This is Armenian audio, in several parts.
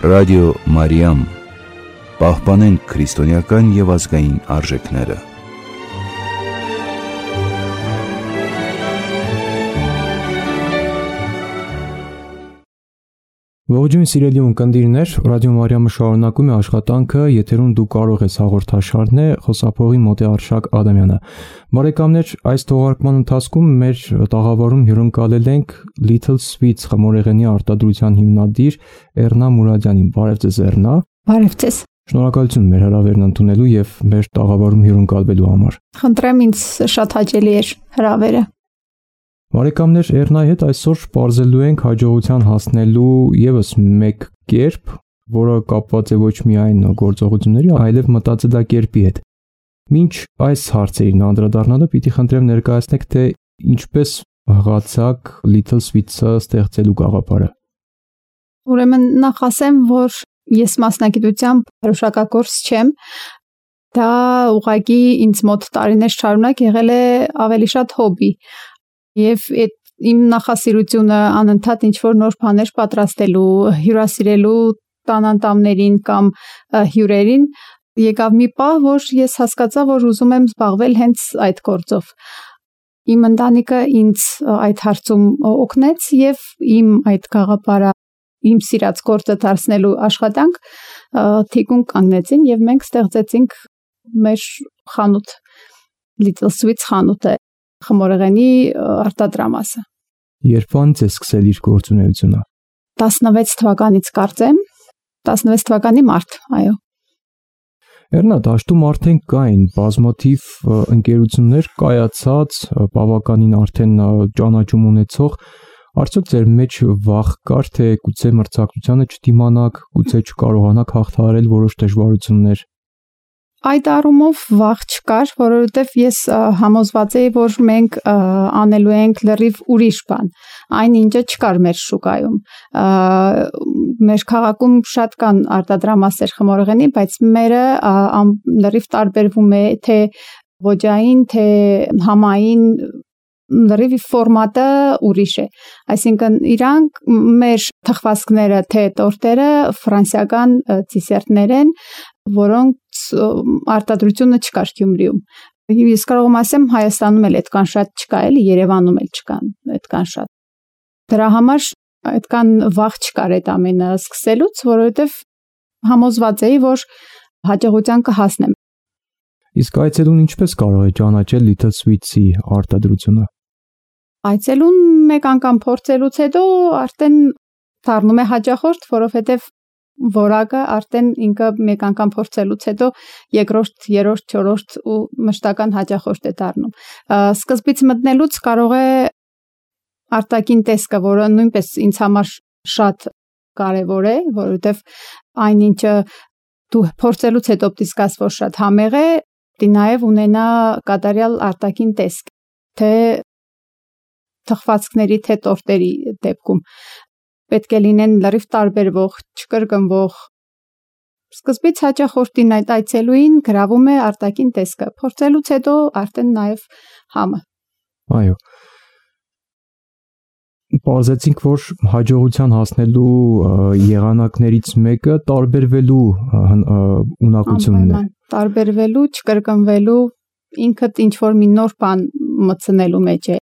Ռադիո Մարիամ, պահպանենք քրիստոնեական և ազգային արժեքները։ Ողջույն սիրելի ունկնդիրներ, Ռադիո Մարիամը շարունակում է աշխատանքը, եթերում դու կարող ես հաղորդաշարն է, խոսափողի մոտ է Արշակ Ադամյանը։ Բարեկամներ, այս թողարկման ընթացքում մեր տաղավարում հյուրընկալել ենք Little Sweets խմորեղենի արտադրության հիմնադիր Էռնա Մուրադյանին։ Բարև ձեզ Էռնա։ Բարև ձեզ։ Շնորհակալություն մեր հրավերն ընդունելու եւ մեր տաղավարում հյուրընկալվելու համար։ Խնդրեմ, ինձ շատ հաճելի էր հրավերը։ Բարեկամներ, Էռնայի հետ այսօր պարզելու ենք հաջողության հասնելու եւս մեկ կերպ, որը կապված է ոչ միայն գործողությունների, այլև մտածելակերպի հետ։ Մինչ այս հարցերին անդրադառնալը պիտի խնդրեմ ներկայացնեք, թե ինչպես հղացաք Little Sweets-ը ստեղծելու գաղափարը։ Ուրեմն նախ ասեմ, որ ես մասնագիտությամբ հրոշակագործ չեմ, դա ուղղակի ինձ մոտ տարիներ շարունակ եղել է ավելի շատ հոբբի։ Եվ այդ իմ նախասիրությունը անընդհատ ինչ-որ նոր բաներ պատրաստելու, հյուրասիրելու տանանտամներին կամ հյուրերին եկավ մի պահ, որ ես հասկացա, որ ուզում եմ զբաղվել հենց այդ գործով։ Իմ ընտանիքը ինձ այդ հարցում օգնեց եւ իմ այդ գաղափարը, իմ սիրած գործը դարձնելու աշխատանք թիկուն կանգնեցին եւ մենք ստեղծեցինք մեր խանութ, Little Sweets խանութը, խմորեղենի արտադրամասը։ Երբ անց է սկսել իր գործունեությունը։ 16 թվականից կարծեմ, 16 թվականի մարտ, այո։ Էռնա, դաշտում արդեն կային բազմաթիվ ընկերություններ կայացած, բավականին արդեն ճանաչում ունեցող, արդյոք ձեր մեջ վախ կար, թե գուցե մրցակցությանը չդիմանաք, գուցե չկարողանաք հաղթահարել որոշ դժվարություններ։ Այդ առումով վախ չկար, որովհետև ես համոզված էի, որ մենք անելու ենք լրիվ ուրիշ բան։ Այն ինչը չկար մեր շուկայում։ Մեր քաղաքում շատ կան արտադրամասեր խմորեղենի, բայց մերը լրիվ տարբերվում է թե ոճային, թե համային, լրիվ ֆորմատը ուրիշ է։ Այսինքն իրանք մեր թխվածքները, թե տորտերը ֆրանսիական դեսերտներ են, որոնց արտադրությունը չկար Գյումրիում։ Ես կարող եմ ասեմ Հայաստանում էլ այդքան շատ չկա, էլի Երևանում էլ չկան այդքան շատ։ Դրա համար այդքան վախ չկար այդ ամենը սկսելուց, որովհետև համոզված էի, որ հաջողության կհասնեմ։ Իսկ այցելուն ինչպես կարող է ճանաչել Little Sweets-ի արտադրությունը։ Այցելուն մեկ անգամ փորձելուց հետո արդեն դառնում է հաճախորդ, որովհետև որակը արդեն ինքը մեկ անգամ փորձելուց հետո երկրորդ, երրորդ, չորրորդ ու մշտական հաճախորդ է դառնում։ Սկզբից մտնելուց կարող է արտաքին տեսքը, որը նույնպես ինձ համար շատ կարևոր է, որովհետև այն ինչը դու փորձելուց հետո պիտի որ շատ համեղ է, դի նաև ունենա կատարյալ արտաքին տեսք, թե թխվածքների, թե տորտերի դեպքում պետք է լինեն լրիվ տարբերվող, չկրկնվող։ Սկզբից հաճախորդին այդ այցելուին գրավում է արտաքին տեսքը, փորձելուց հետո արդեն նաև համը։ Այո։ Պարզեցինք, որ հաջողության հասնելու եղանակներից մեկը տարբերվելու ունակությունն է։ Տարբերվելու, չկրկնվելու, ինքդ ինչ-որ մի նոր բան մտցնելու մեջ է։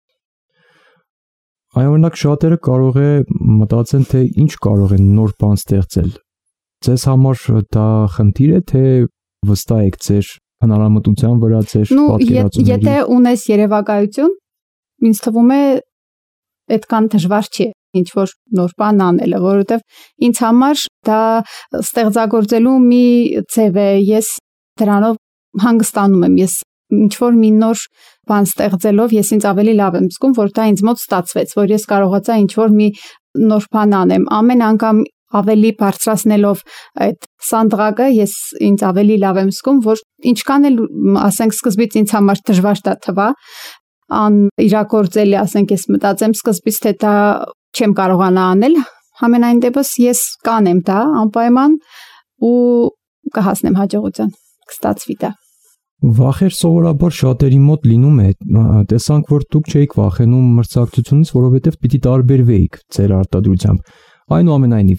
Օրինակ շատերը կարող է մտածեն, թե ինչ կարող են նոր բան ստեղծել։ Ձեզ համար դա խնդիր է, թե վստահ եք ձեր հնարամտության վրա, ձեր պատկերացումների։ Եթե ունես երևակայություն, ինձ թվում է այդքան դժվար չի ինչ որ նոր բան անելը, որովհետև ինձ համար դա ստեղծագործելու մի ձև է, ես դրանով հանգստանում եմ, ես ինչ որ մի նոր բան ստեղծելով ես ինձ ավելի լավ եմ զգում, որ դա ինձ մոտ ստացվեց, որ ես կարողացա ինչ որ մի նոր բան անեմ, ամեն անգամ ավելի բարձրացնելով այդ սանդղակը ես ինձ ավելի լավ եմ զգում, որ ինչքան էլ ասենք սկզբից ինձ համար դժվար դա թվա, իրագործելի, ասենք ես մտածեմ սկզբից թե դա չեմ կարողանա անել, համենայն դեպս ես կանեմ դա անպայման ու կհասնեմ հաջողության, կստացվի դա։ Վախեր սովորաբար շատերի մոտ լինում է, տեսանք, որ դուք չէիք վախենում մրցակցությունից, որովհետև պիտի տարբերվեիք ձեր արտադրությամբ։ Այնուամենայնիվ,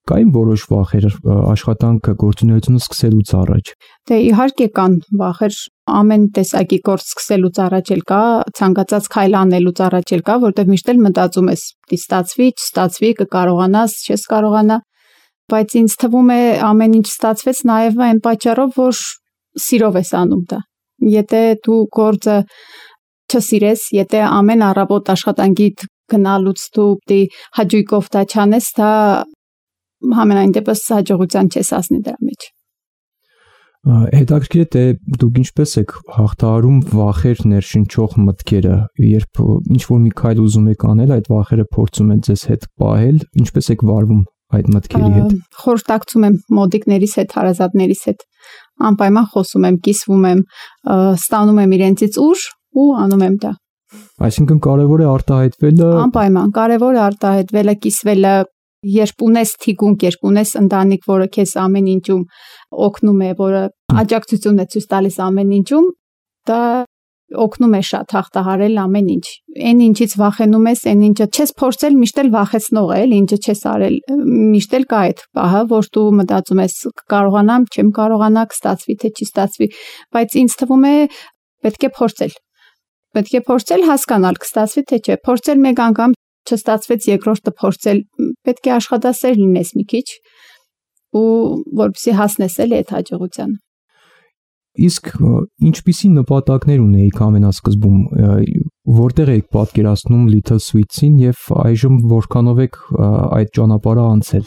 Կային որոշ վախեր աշխատանքը գործունեությունը սկսելուց առաջ։ Դե իհարկե կան վախեր, ամեն տեսակի գործ սկսելուց առաջ էլ կա, ցանկացած քայլ անելուց առաջ էլ կա, որտեղ միշտ էլ մտածում ես՝ դի ստացվի, չստացվի, կկարողանաս, չես կարողանա, բայց ինձ թվում է ամեն ինչ ստացվեց նաև այն պատճառով, որ սիրով ես անում դա։ Եթե դու գործը չսիրես, եթե ամեն առավոտ աշխատանքիդ գնալուց դու պիտի հաճույքով դա չանես, դա համենայն դեպս հաջողության չես հասնի դրա մեջ։ Հետաքրքիր է, թե դուք ինչպես եք հաղթահարում վախեր ներշնչող մտքերը, երբ ինչ-որ մի քայլ ուզում եք անել, այդ վախերը փորձում են ձեզ հետ պահել, ինչպես եք վարվում այդ մտքերի հետ։ Խորհրդակցում եմ մոդիկներիս հետ, հարազատներիս հետ, անպայման խոսում եմ, կիսվում եմ, ստանում եմ իրենցից ուժ ու անում եմ դա։ Այսինքն կարևոր է արտահայտվելը։ Անպայման, կարևոր է արտահայտվելը, կիսվելը, երբ ունես թիկունք, երբ ունես ընտանիք, որը քեզ ամեն ինչում օգնում է, որը աջակցություն է ցույց տալիս ամեն ինչում, դա օգնում է շատ հաղթահարել ամեն ինչ։ Այն ինչից վախենում ես, այն ինչը չես փորձել, միշտ էլ վախեցնող է, ինչը չես արել, միշտ էլ կա այդ պահը, որ դու մտածում ես կարողանամ, չեմ կարողանա, կստացվի թե չի ստացվի, բայց ինձ թվում է պետք է փորձել։ Պետք է փորձել հասկանալ կստացվի թե չէ, փորձել մեկ անգամ չստացվեց, երկրորդը փորձել, պետք է աշխատասեր լինես մի քիչ ու որպեսզի հասնես այդ հաջողությանը։ Իսկ ինչպիսի նպատակներ ունեիք ամենասկզբում, որտեղ եք պատկերացնում Little Sweets-ին եւ այժմ որքանով եք այդ ճանապարհը անցել։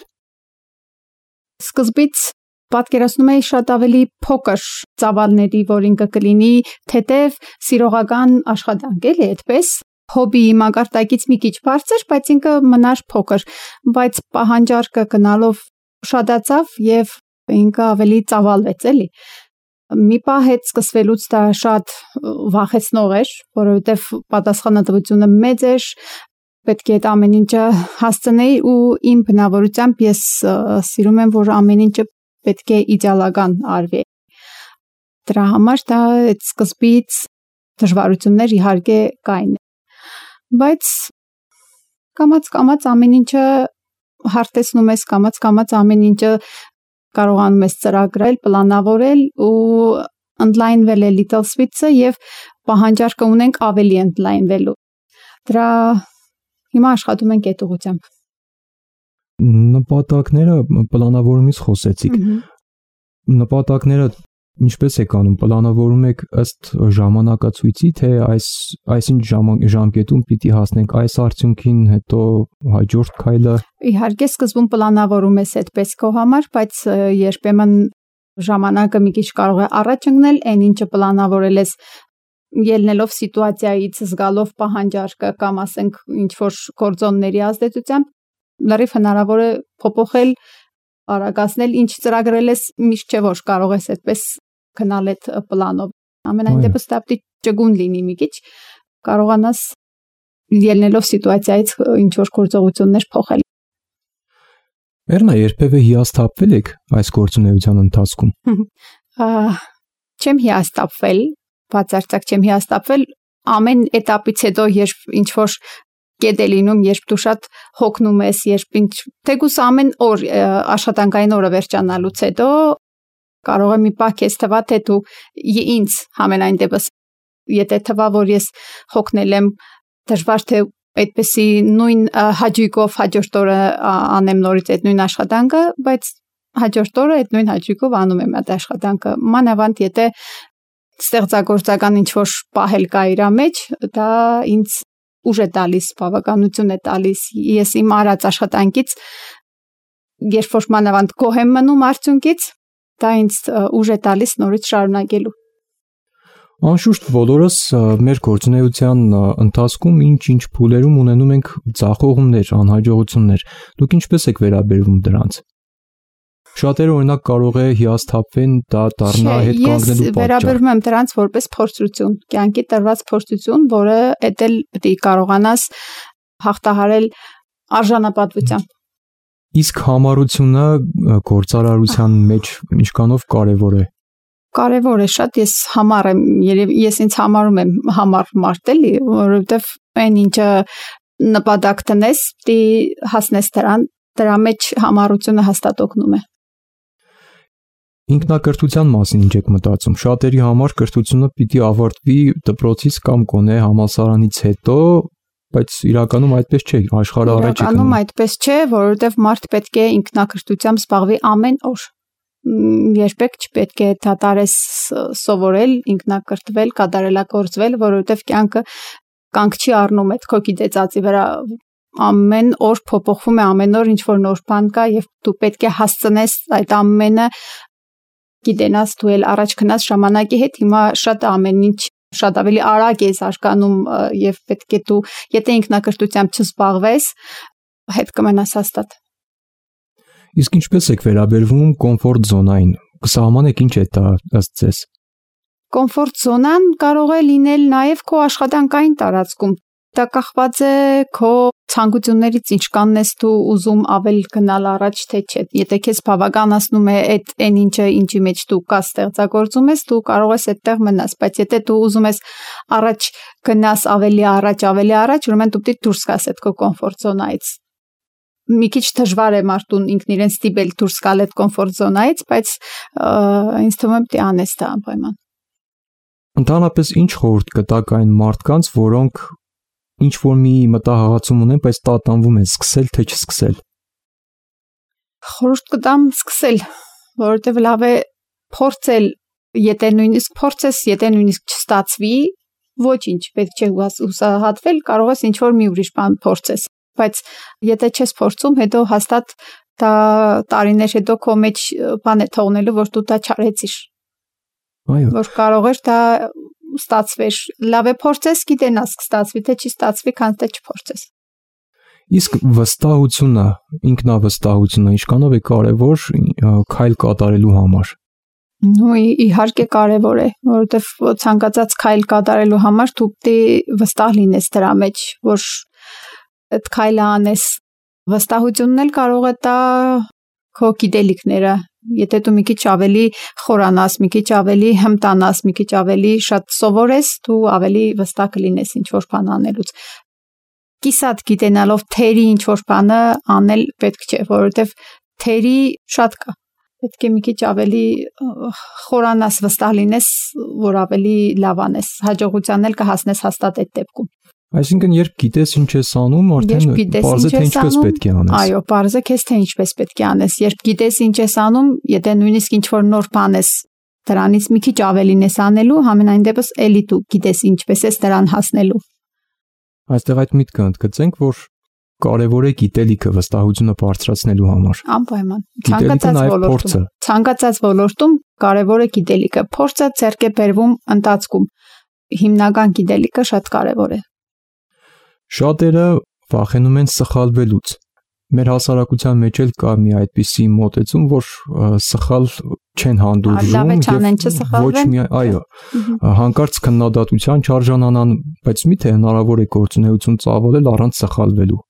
Սկզբից պատկերացնում էի շատ ավելի փոքր ծավալների, որ ինքը կլինի թեթև սիրողական աշխատանք, էլի այդպես, հոբիի մակարդակից մի քիչ բարձր, բայց ինքը մնար փոքր, բայց պահանջարկը գնալով շատացավ եւ ինքը ավելի ծավալվեց, էլի։ Մի պահ հետ սկսվելուց դա շատ վախեցնող էր, որովհետեւ պատասխանատվությունը մեծ էր, պետք է այդ ամեն ինչը հասցնեի ու իմ բնավորությամբ ես սիրում եմ, որ ամեն ինչը պետք է իդեալական արվի։ Դրա համար դա այդ սկզբից դժվարություններ իհարկե կային, բայց կամաց ամեն ինչը հարթեցնում ես, կամաց ամեն ինչը կարողանում ես ծրագրել, պլանավորել ու ընդլայնվել է Little Sweets-ը եւ պահանջարկը ունենք ավելի ընդլայնվելու։ Դրա հիմա աշխատում ենք այդ ուղղությամբ։ Նպատակները պլանավորումից խոսեցիք։ Նպատակները ինչպես եք անում, պլանավորում եք ըստ ժամանակացույցի, թե այսինչ ժամկետում պիտի հասնենք այս արդյունքին, հետո հաջորդ քայլը։ Իհարկե սկզբում պլանավորում ես այդպես քո համար, բայց երբեմն ժամանակը մի քիչ կարող է առաջ ընկնել, այն ինչը պլանավորել ես ելնելով սիտուացիայից, զգալով պահանջարկը կամ ասենք ինչ որ գործոնների ազդեցությամբ, լրիվ հնարավոր է փոփոխել, արագացնել, ինչ ծրագրել ես, միշտ չէ որ կարող ես այդպես գնալ այդ պլանով։ Ամենայն դեպս դա պետք է ճգուն լինի մի քիչ, կարողանաս ելնելով սիտուացիայից ինչ որ գործողություններ փոխել։ Էրնա, երբևէ հիասթափվել եք այս գործունեության ընթացքում։ Չեմ հիասթափվել, բացարձակ չեմ հիասթափվել, ամեն этаպից հետո երբ ինչ որ կետ է լինում, երբ դու շատ հոգնում ես, երբ թեկուզ ամեն օր աշխատանքային օրը վերջանալուց հետո կարող է մի պահ քեզ թվա, թե դու ինձ համենայն դեպս եթե թվա, որ ես հոգնել եմ, դժվար թե այդպեսի նույն հաճույքով հաջորդ օրը անեմ նորից այդ նույն աշխատանքը, բայց հաջորդ օրը այդ նույն հաճույքով անում եմ այդ աշխատանքը։ Մանավանդ եթե ստեղծագործական ինչ-որ պահել կա իր մեջ, դա ինձ ուժ է տալիս, բավականություն է տալիս։ Ես իմ արած աշխատանքից երբ որ մանավանդ գոհ եմ մնում արդյունքից, դա ինձ ուժ է տալիս նորից շարունակելու։ Անշուշտ բոլորս մեր գործունեության ընթացքում ինչ փուլերում ունենում ենք ձախողումներ, անհաջողություններ։ Դուք ինչպես եք վերաբերվում դրանց։ Շատերը օրինակ կարող է հիասթափվեն, դա դառնա հետ կանգնելու պատճառ։ Ես վերաբերվում եմ դրանց որպես փորձություն, կյանքի տրված փորձություն, որը էդ էլ պետք է կարողանաս հաղթահարել արժանապատվությամբ։ Իսկ համառությունը գործարարության մեջ ինչքանով կարևոր է։ Կարևոր է շատ, ես համառ եմ, ես ինձ համարում եմ համառ մարդ էլի, որովհետև այն ինչը նպատակ տնես, պետք է հասնես դրան, դրա մեջ համառությունը հաստատ օգնում է։ Ինքնակրթության մասին ինչ եք մտածում։ Շատերի համար կրթությունը պիտի ավարտվի դպրոցից կամ գոնե համալսարանից հետո, բայց իրականում այդպես չէ, աշխարհը առաջ է գնում։ Իրականում այդպես չէ, որովհետև մարդ պետք է ինքնակրթությամբ զբաղվի ամեն օր։ Երբեք չպետք է դադարես սովորել, ինքնակրթվել, կատարելագործվել, որովհետև կյանքը կանգ չի առնում այդ քո գիտեցածի վրա։ Ամեն օր փոփոխվում է, ամեն օր ինչ որ նոր բան կա եւ դու պետք է հասցնես այդ ամենը գիտենաս, դու էլ առաջ գնաս ժամանակի հետ։ Հիմա շատ ամեն ինչ շատ ավելի արագ է զարգանում եւ պետք է դու, եթե ինքնակրթությամբ չզբաղվես, հետ կմնաս հաստատ։ Իսկ ինչպես եք վերաբերվում կոմֆորտ զոնային։ Կսահմանեք ինչ է դա ըստ ձեզ։ Կոմֆորտ զոնան կարող է լինել նաև քո աշխատանքային տարածքում։ Դա կախված է քո ցանկություններից, ինչքանն ես դու ուզում ավել գնալ առաջ, թե չէ։ Եթե քեզ բավականացնում է այդ այն ինչը, ինչի մեջ դու կա ստեղծագործում ես, դու կարող ես այդտեղ մնաս, բայց եթե դու ուզում ես առաջ գնաս ավելի առաջ, ուրեմն դու պետք է դուրս գաս այդ քո կոմֆորտ զոնայից։ Մի քիչ դժվար է մարդուն ինքն իրեն ստիպել դուրս գալ այդ կոմֆորտ զոնայից, բայց ինձ թվում է պետք է անես դա անպայման։ Ընդհանրապես ինչ խորհուրդ կտաք այն մարդկանց, որոնք ինչ որ մի մտահղացում ունեն, բայց տատանվում են սկսել թե չսկսել։ Խորհուրդ կտամ սկսել, որովհետև լավ է փորձել, եթե նույնիսկ փորձես, եթե նույնիսկ չստացվի, ոչինչ, պետք չէ հուսահատվել, կարող ես ինչ որ մի ուրիշ բան փորձես, բայց եթե չես փորձում, հետո հաստատ դա տարիներ հետո քո մեջ բան է թողնելու, որ դու դա չարեցիր։ Այո։ Որ կարող էր դա ստացվեր, լավ է փորձես, գիտենաս կստացվի, թե չի ստացվի, քան թե չփորձես։ Իսկ վստահությունը, ինքնավստահությունը ինչքանով է կարևոր քայլ կատարելու համար։ Նույն իհարկե կարևոր է, որովհետև ցանկացած քայլ կատարելու համար դու պետք է վստահ լինես դրա մեջ, որ այդ քայլը անես։ Վստահությունն էլ կարող է տա քո գիտելիքները։ Եթե դու մի քիչ ավելի խորանաս, մի քիչ ավելի հմտանաս, մի քիչ ավելի շատ սովորես, դու ավելի վստահ կլինես ինչ որ բան անելուց։ Կիսատ գիտենալով թերի ինչ որ բանը անել պետք չէ, որովհետև թերի շատ կա։ Պետք է մի քիչ ավելի խորանաս, վստահ լինես, որ ավելի լավ անես։ Հաջողության էլ կհասնես հաստատ այդ դեպքում։ Այսինքն երբ գիտես ինչ ես անում, արդեն բարձր թե ինչպես պետք է անես։ Այո, բարձր քեզ թե ինչպես պետք է անես։ Երբ գիտես ինչ ես անում, եթե նույնիսկ ինչ որ նոր բան ես, դրանից մի քիչ ավելին ես անելու, համենայն դեպս էլի դու գիտես ինչպես ես դրան հասնելու։ Այստեղ այդ միտքը ընդգծենք, որ կարևոր է գիտելիքը վստահությունը բարձրացնելու համար։ Անպայման։ Ցանկացած ոլորտում կարևոր է գիտելիքը։ Փորձը ձեռք է բերվում ընթացքում։ Հիմնական գիտելիքը շատ կարևոր է։ Շատերը վախենում են սխալվելուց։ Մեր հասարակության մեջ էլ կա մի այդպիսի մոտեցում, որ սխալ չեն հանդուրժում, ոչ մի, այո, հանկարծ քննադատության չարժանանան, բայց միթե հնարավոր է գործունեություն ծավալել առանց սխալվելու։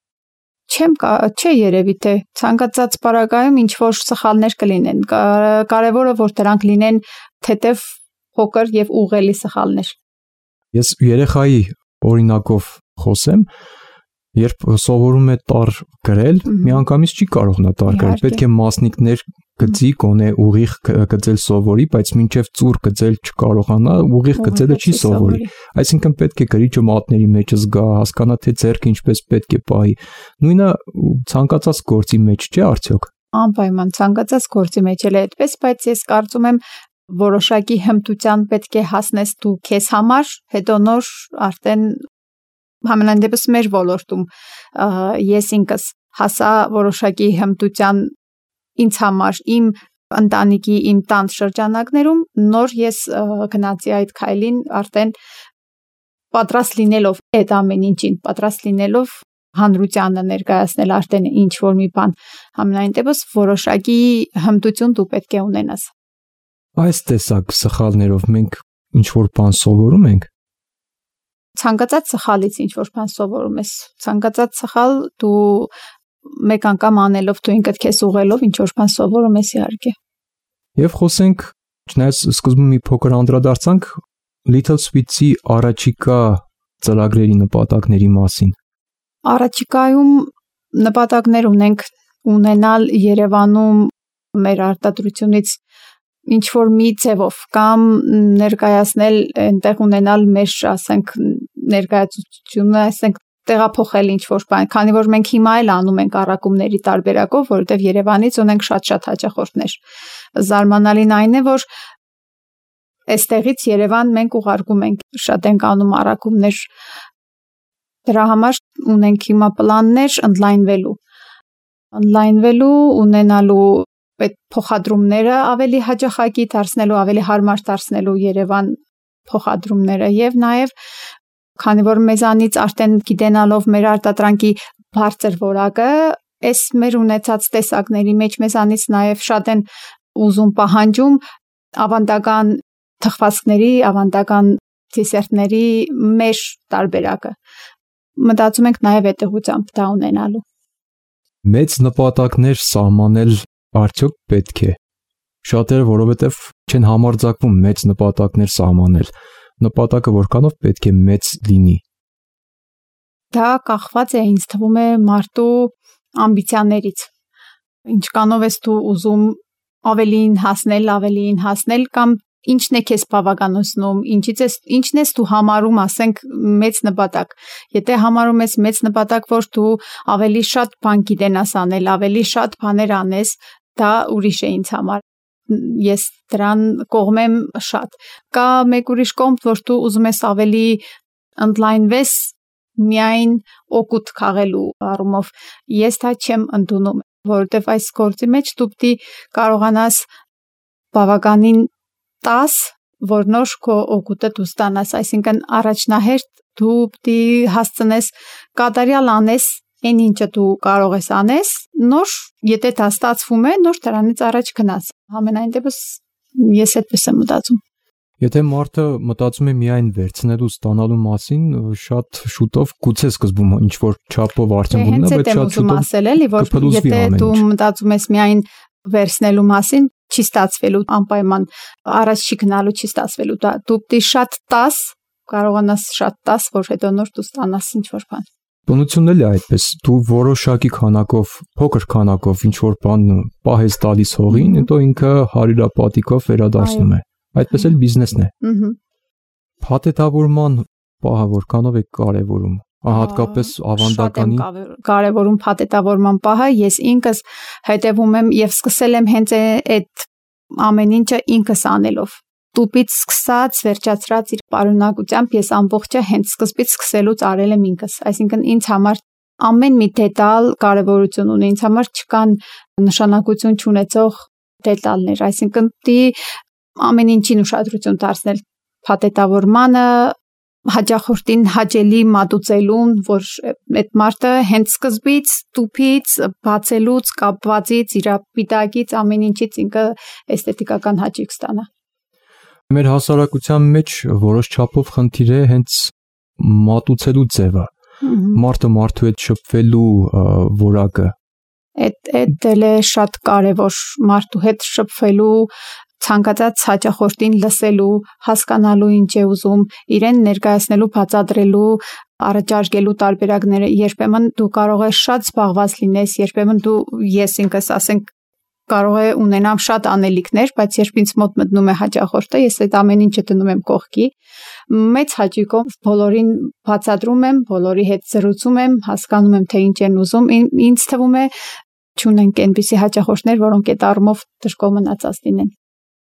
Չէ երևի թե ցանկացած պարագայում ինչ որ սխալներ կլինեն։ Կարևորը որ դրանք լինեն թեթև, փոքր եւ ուղղելի սխալներ։ Ես երեխայի օրինակով խոսեմ, երբ սովորում է տառ գրել, միանգամից չի կարող նա տառ գրել, պետք է մասնիկներ գծի, գոնե ուղիղ գծել սովորի, բայց մինչև ծուռ գծել չկարողանա, ուղիղ գծելը չի սովորի։ Այսինքն պետք է գրիչը մատների մեջ զգա, հասկանա թե ձեռքը ինչպես պետք է պահի։ Նույնը ցանկացած գործի մեջ չէ արդյոք։ Անպայման ցանկացած գործի մեջ էլ է այդպես, բայց ես կարծում եմ որոշակի հմտության պետք է հասնես դու քեզ համար, հետո նոր արդեն համենայն դեպս մեր ոլորտում ես ինքս հասա որոշակի հմտության ինձ համար, իմ ընտանիքի, իմ տան շրջանակներում, նոր ես գնացի այդ քայլին արդեն պատրաստ լինելով այդ ամեն ինչին, պատրաստ լինելով հանրությանը ներկայացնել արդեն ինչ որ մի բան, համենայն դեպս որոշակի հմտություն դու պետք է ունենաս։ Այս տեսակ սխալներով մենք ինչ որ բան սովորում ենք։ Ցանկացած սխալից ինչ որ բան սովորում ես, ցանկացած սխալ դու մեկ անգամ անելով դու ինքդ քեզ ուղղելով ինչ որ բան սովորում ես իհարկե։ Եվ խոսենք, չնայած սկզբում մի փոքր անդրադարձանք Little Sweets-ի առաջիկա ծրագրերի նպատակների մասին։ Առաջիկայում նպատակներ ունենք ունենալ Երևանում մեր արտադրությունից ինչ որ մի ձևով կամ ներկայացնել այնտեղ ունենալ մեր, ասենք, ներկայացությունը, ասենք, տեղափոխել ինչ որ բան, քանի որ մենք հիմա էլ անում ենք առաքումների տարբերակով, որովհետև Երևանից ունենք շատ հաճախորդներ։ Զարմանալին այն է, որ այստեղից Երևան մենք ուղարկում ենք, շատ ենք անում առաքումներ, դրա համար ունենք հիմա պլաններ ընդլայնվելու, ունենալու այդ փոխադրումները ավելի հաճախակի դարձնելու, ավելի հարմար դարձնելու Երևան փոխադրումները եւ նաեւ քանի որ մեզանից արդեն գիտենալով մեր արտադրանքի բարձր որակը, այս մեր ունեցած տեսակների մեջ մեզանից նաեւ շատ են ուզում պահանջում ավանդական թխվածքների, ավանդական դեսերտների մեր տարբերակը։ Մտածում ենք նաեւ այդ ուղղությամբ դա ունենալու։ Մեծ նպատակներ սահմանել արդյոք պետք է։ Շատերը որովհետև չեն համարձակվում մեծ նպատակներ սահմանել։ Նպատակը որքանով պետք է մեծ լինի։ Դա կախված է, ինձ թվում է, մարդու ամբիցիաներից։ Ինչքանով ես դու ուզում ավելին հասնել կամ ինչն է քեզ բավականացնում, ինչն ես դու համարում, ասենք, մեծ նպատակ։ Եթե համարում ես մեծ նպատակ, որ դու ավելի շատ բան գիտենաս անել, ավելի շատ բաներ անես, դա ուրիշ է ինձ համար։ Ես դրան կողմեմ շատ։ Կա մեկ ուրիշ կողմ, որ դու ուզում ես ավելի ընդլայնվես միայն օգուտ քաղելու առումով։ Ես դա չեմ ընդունում, որովհետև այս գործի մեջ դու պետք է կարողանաս բավականին 10 որնոր քո օգուտը դու ստանաս, այսինքն առաջնահերթ դու պետք է հասցնես կատարյալ անես այն ինչը դու կարող ես անես, նոր, եթե դա ստացվում է, նոր դրանից առաջ գնաս։ Համենայն դեպս ես այդպես եմ մտածում։ Եթե մարդը մտածում է միայն վերցնելու ստանալու մասին, շատ շուտով գուցե սկզբում ինչ որ չափով արդյունքում նա, բայց շատ շուտով ասել էլի, որ եթե դու մտածում ես միայն վերցնելու մասին, չի ստացվելու անպայման, առաջ չի գնալու, չի ստացվելու, դու պետք է շատ 10 կարողանաս շատ 10, որ հետո նոր դու ստանաս ինչ որ բան։ Բնությունն էլ է այդպես, դու որոշակի քանակով, փոքր քանակով ինչ որ բան պահես տալիս հողին, հետո ինքը հարյուրապատիկով վերադառնում է։ Այդպես էլ բիզնեսն է։ Փաթեթավորման պահը որքանով է կարևորում, հատկապես ավանդականի։ Կարևորում փաթեթավորման պահը, ես ինքս հետևում եմ եւ սկսել եմ հենց այդ ամեն ինչը ինքս անելով։ Տուպից սկսած, վերջացրած իր պարունակությամբ ես ամբողջը հենց սկզբից սկսելուց արել եմ ինքս, այսինքն ինձ համար ամեն մի դետալ կարևորություն ունի, ինձ համար չկան նշանակություն չունեցող դետալներ, այսինքն ամեն ինչին ուշադրություն դարձնել փաթեթավորմանը, հաճախորդին հաճելի մատուցելուն, որ այդ մարդը հենց սկզբից, տուփից, բացելուց, կապվածից, իր պիտակից, ամեն ինչից ինքը էսթետիկական հաճույք ստանա։ Մեր հասարակության մեջ որոշ չափով խնդիր է հենց մատուցելու ձևը։ Մարդը մարդու հետ շփվելու որակը։ Այդ էլ է շատ կարևոր, մարդու հետ շփվելու, ցանկացած հաճախորդին լսելու, հասկանալու ինչ է ուզում, իրեն ներկայացնելու, բացատրելու, առաջարկելու տարբերակները։ Երբեմն դու կարող ես շատ զբաղված լինես, երբեմն ես ինքս ասենք կարող է ունենամ շատ անելիքներ, բայց երբ ինձ մոտ մտնում է հաճախորդը, ես այդ ամեն ինչը դնում եմ կողքի, մեծ հաճույքով բոլորին բացատրում եմ, բոլորի հետ զրուցում եմ, հասկանում եմ, թե ինչ են ուզում, ինձ թվում է չունենք այնպիսի հաճախորդներ, որոնք այդ առումով դժգոհ մնացած լինեն։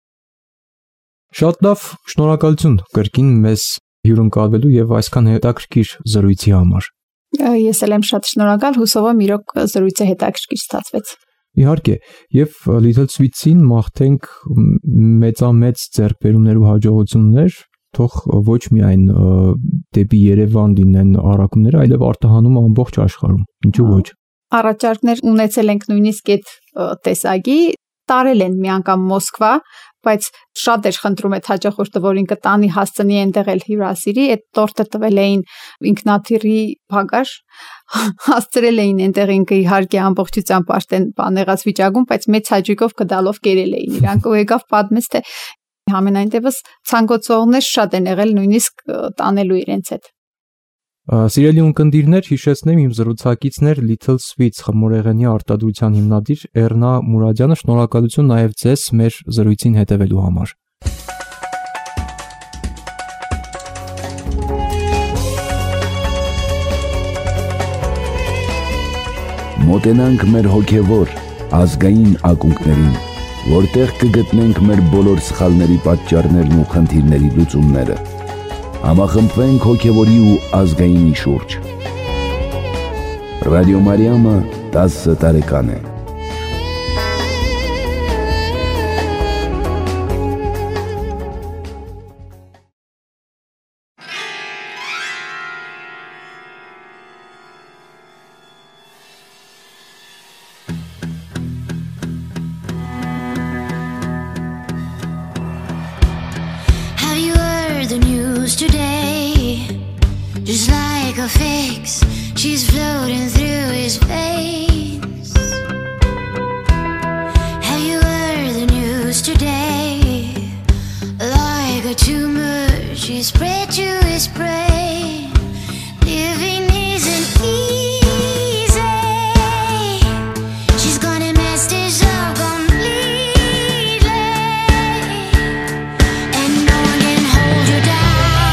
Շատ լավ, շնորհակալություն կրկին մեզ հյուրընկալվելու եւ այսքան հետաքրքիր զրույցի համար։ Ես էլ եմ շատ շնորհակալ, հուսով եմ իրոք զրույցը հետաքրքիր ստացվեց։ Իհարկե, եւ Little Sweets-ին մաղթենք մեծամեծ ձեռքբերումներ ու հաջողություններ, թող ոչ միայն դեպի Երևան լինեն առաքումները, այլև արտահանում ամբողջ աշխարհում։ Ինչու ոչ։ Առաջարկներ ունեցել ենք նույնիսկ այդ տեսակի, տարել են մի անգամ Մոսկվա, բայց շատ էր խնդրում այդ հաճախորդը, որ ինքը տանի հասցնի այնտեղ էլ հյուրասիրի, այդ տորտը տվել էին ինքնաթիռի բագաժ, հասցրել էին այնտեղ ինքը իհարկե ամբողջությամբ արդեն բանեղած վիճակում, բայց մեծ հաճույքով կդալով կերել էին իրանք ու եկավ պատմեց, թե համենայն դեպս ցանկացողներ շատ են եղել նույնիսկ տանելու իրենց հետ։ Սիրելի ունկնդիրներ, հիշեցնեմ իմ զրուցակիցներ Little Sweets խմորեղենի արտադրության հիմնադիր Էռնա Մուրադյանը, շնորհակալություն նաև ձեզ մեր զրույցին հետևելու համար։ Մոտենանք մեր հոգևոր ազգային ակունքներին, որտեղ կգտնենք մեր բոլոր սխալների պատճառներն ու խնդիրների լուծումները։ Համախմբվենք հոգևորի ու ազգայինի շուրջ։ Ռադիո Մարիամը 10 տարեկան է։ Today, just like a fix, she's floating through his veins. Have you heard the news today? Like a tumor, she spread to his brain. Living isn't easy. She's gonna mess this up completely, and no one can hold you down.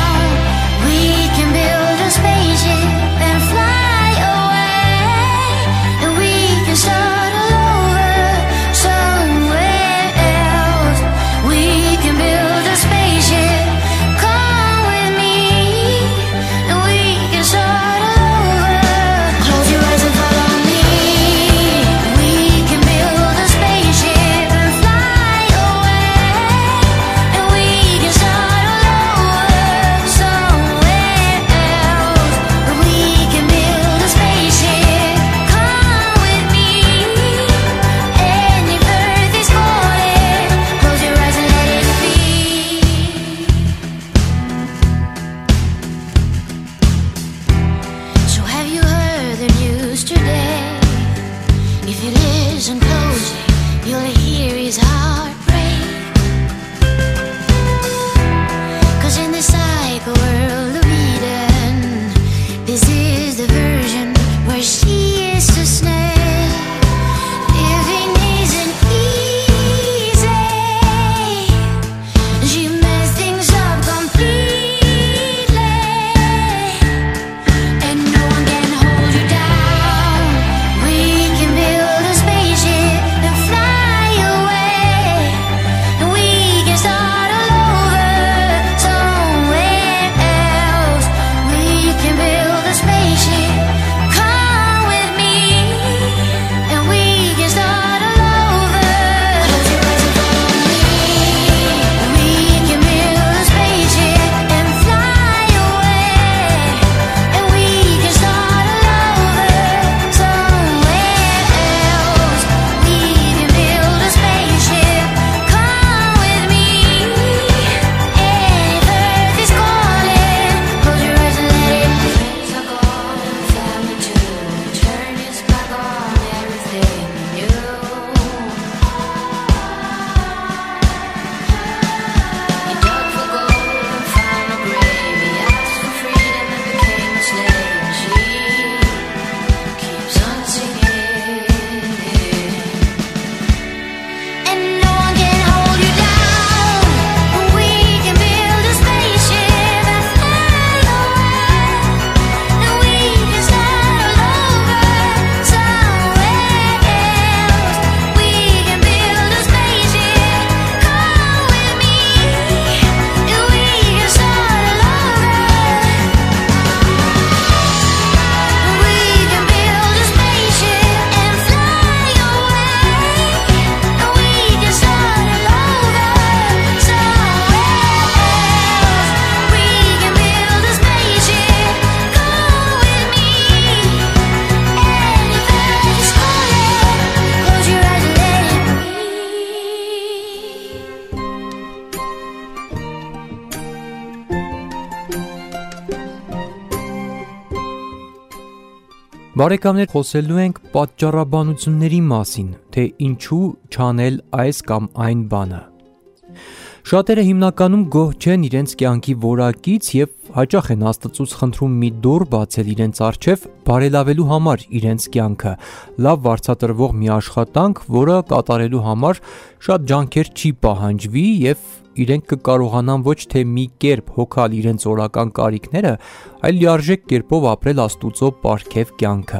Բարեկամներ, խոսելու ենք պատճառաբանությունների մասին, թե ինչու չանել այս կամ այն բանը։ Շատերը հիմնականում գոհ չեն իրենց կյանքի որակից եւ հաճախ են Աստծուց խնդրում մի դուռ բացել իրենց առջև բարելավելու համար իրենց կյանքը, լավ վարձատրվող մի աշխատանք, որը կատարելու համար շատ ջանքեր չի պահանջվի եւ իրենք կկարողանան ոչ թե մի կերպ հոգալ իրենց օրական կարիքները, այլ լիարժեք կերպով ապրել Աստուծո պարգև կյանքը։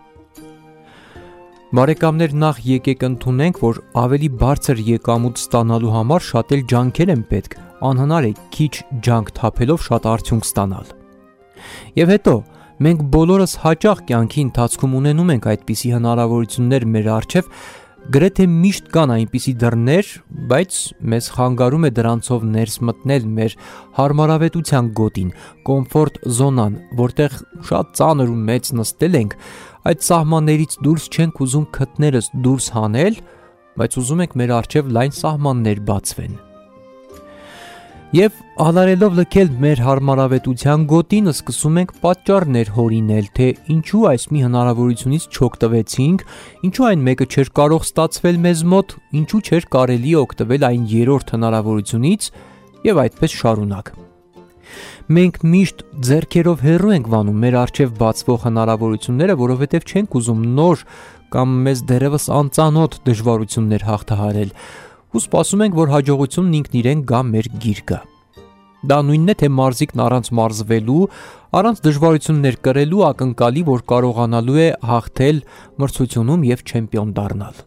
Բարեկամներ, նախ եկեք ընդունենք, որ ավելի բարձր եկամուտ ստանալու համար շատ էլ ջանքեր են պետք, անհնար է քիչ ջանք թափելով շատ արդյունք ստանալ։ Եվ հետո, մենք բոլորս հաճախ կյանքի ընթացքում ունենում ենք այդպիսի հնարավորություններ մեր առջև, գրեթե միշտ կան այնպիսի դռներ, բայց մեզ խանգարում է դրանցով ներս մտնել մեր հարմարավետության գոտին, կոմֆորտ զոնան, որտեղ շատ ծանր ու մեծ նստել ենք, այդ սահմաններից դուրս չենք ուզում քթներս դուրս հանել, բայց ուզում ենք մեր առջև լայն սահմաններ բացվեն։ Եվ ալարելով լքել մեր հարմարավետության գոտին, սկսում ենք պատճառներ հորինել, թե ինչու այս մի հնարավորությունից չօգտվեցինք, ինչու այն մեկը չէր կարող ստացվել մեզ մոտ, ինչու չէր կարելի օգտվել այն երրորդ հնարավորությունից եւ այդպես շարունակ։ Մենք միշտ ձեռքերով հեռու ենք վանում մեր առջև բացվող հնարավորությունները, որովհետև չենք ուզում նոր կամ մեզ դեռևս անծանոթ դժվարություններ հաղթահարել, ու սպասում ենք, որ հաջողությունն ինքն իրեն գա մեր գիրկը։ Դա նույնն է, թե մարզիկն առանց մարզվելու, առանց դժվարություններ կրելու ակնկալի, որ կարողանալու է հաղթել մրցությունում եւ չեմպիոն դառնալ։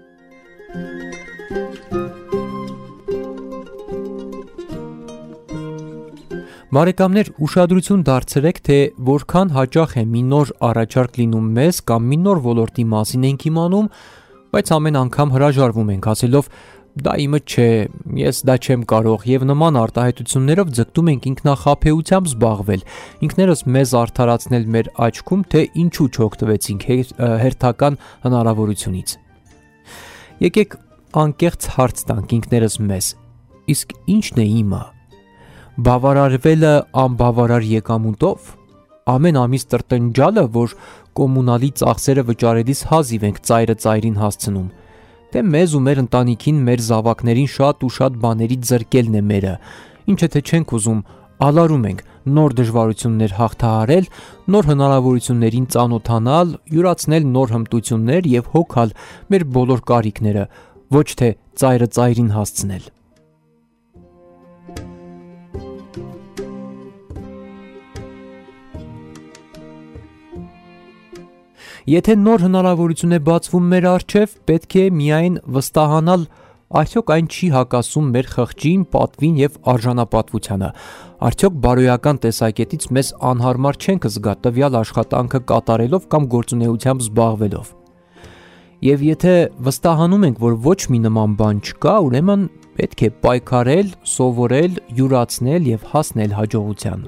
Բարեկամներ, ուշադրություն դարձրեք, թե որքան հաճախ է մի նոր առաջարկ լինում մեզ կամ մի նոր ոլորտի մասին ենք իմանում, բայց ամեն անգամ հրաժարվում ենք, ասելով դա իմը չէ, ես դա չեմ կարող եւ նման արտահայտություններով ձգտում ենք ինքնախաբեությամբ զբաղվել, ինքներս մեզ արդարացնել մեր աչքում, թե ինչու չօգտվեցինք հերթական հնարավորությունից։ Եկեք անկեղծ հարց տանք ինքներս մեզ. իսկ ի՞նչն է իմը։ Բավարարվելը անբավարար եկամուտով, ամեն ամիս տրտնջալը, որ կոմունալի ծախսերը վճարելիս հազիվ ենք ծայրը ծայրին հասցնում, թե մեզ ու մեր ընտանիքին, մեր զավակներին շատ ու շատ բաներից զրկելն է մերը, ինչը թե չենք ուզում, ալարում ենք նոր դժվարություններ հաղթահարել, նոր հնարավորություններին ծանոթանալ, յուրացնել նոր հմտություններ եւ հոգալ մեր բոլոր կարիքները, ոչ թե ծայրը ծայրին հասցնել։ Եթե նոր հնարավորություն է բացվում մեր առջև, պետք է միայն վստահանալ, արդյոք այն չի հակասում մեր խղճին, պատվին եւ արժանապատվությանը, արդյոք բարոյական տեսակետից մեզ անհարմար չենք զգա տվյալ աշխատանքը կատարելով կամ գործունեությամբ զբաղվելով։ Եվ եթե վստահանում ենք, որ ոչ մի նման բան չկա, ուրեմն պետք է պայքարել, սովորել, յուրացնել եւ հասնել հաջողության։